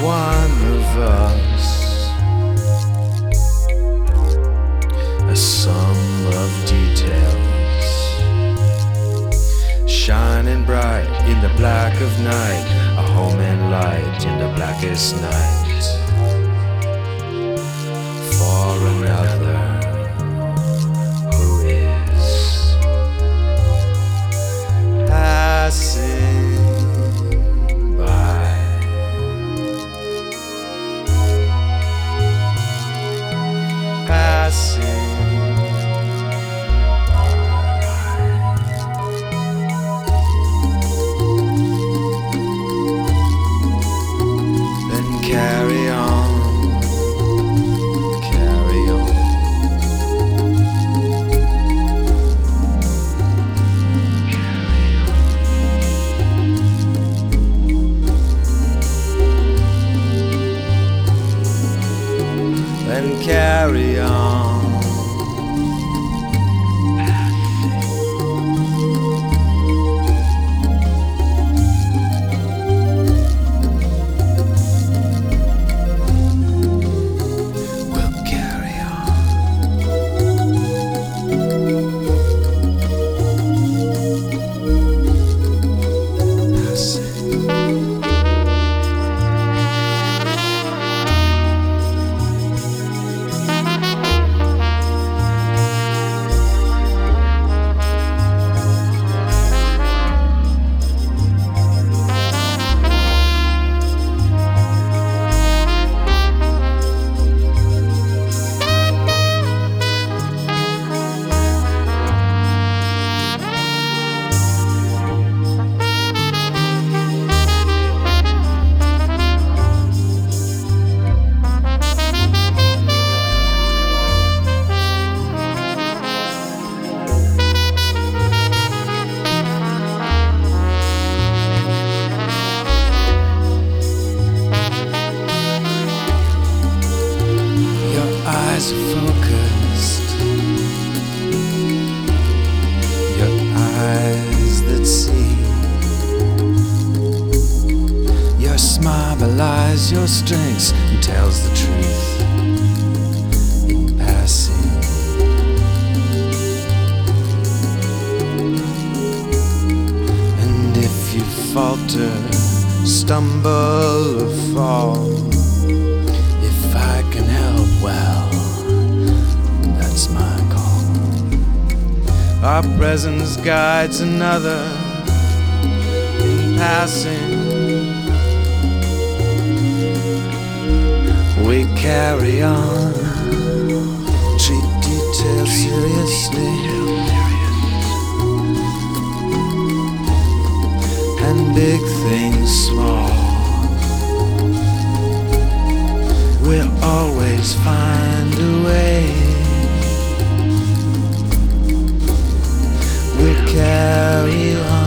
one of us, a sum of details, shining bright in the black of night, a home and light in the blackest night, for another who is passing by. Passing carry on, carry on. Then carry on. Eyes are focused, your eyes that see, your smile belies your strengths and tells the truth in passing. And if you falter, stumble or fall, if I can help, well, that's my call. Our presence guides another in passing. We carry on, treat details seriously, and big things small. We'll always find a way. We'll carry on.